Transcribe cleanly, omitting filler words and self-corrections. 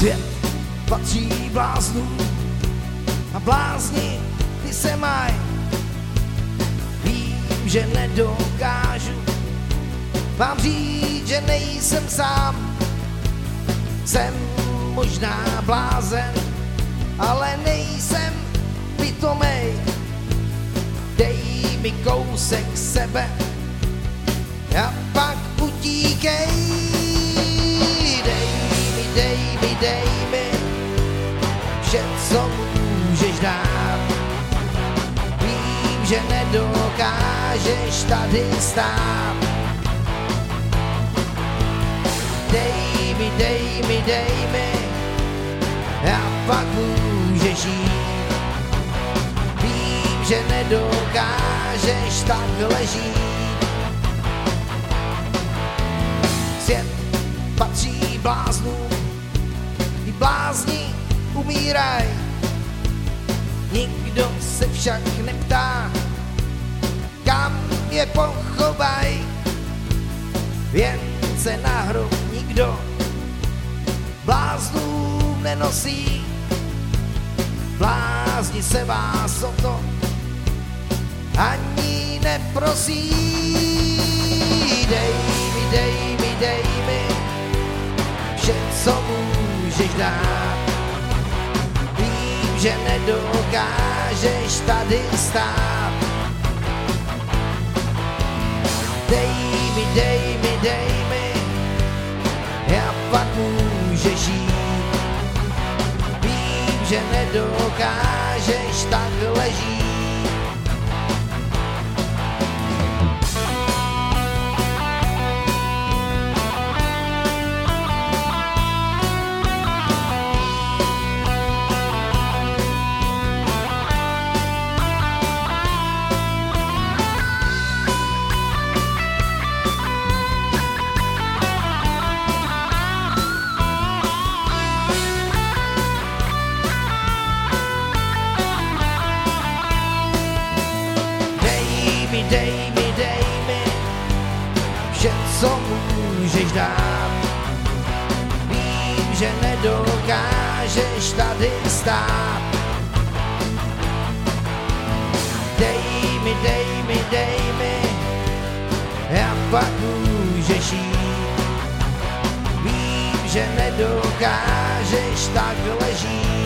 Svět patří bláznům a blázni ty se maj. Vím, že nedokážu vám říct, že nejsem sám. Jsem možná blázen, ale nejsem pitomej. Dej mi kousek sebe a pak utíkej. Dej mi vše, co můžeš dát. Vím, že nedokážeš tady stát. Dej mi a pak můžeš jít. Vím, že nedokážeš takhle žít. Svět patří bláznům, i blázni umíraj. Nikdo se však neptá, kam je pochovaj. Věnce na hrob nikdo bláznům nenosí. Blázni se vás o to ani neprosí. Dej mi vše, co můžeš dát. Vím, že nedokážeš tady stát. Dej mi a pak můžeš jít. Vím, že nedokážeš takhle žít. Dej mi vše, co můžeš dát. Vím, že nedokážeš tady stát. Dej mi a pak můžeš jít. Vím, že nedokážeš takhle žít.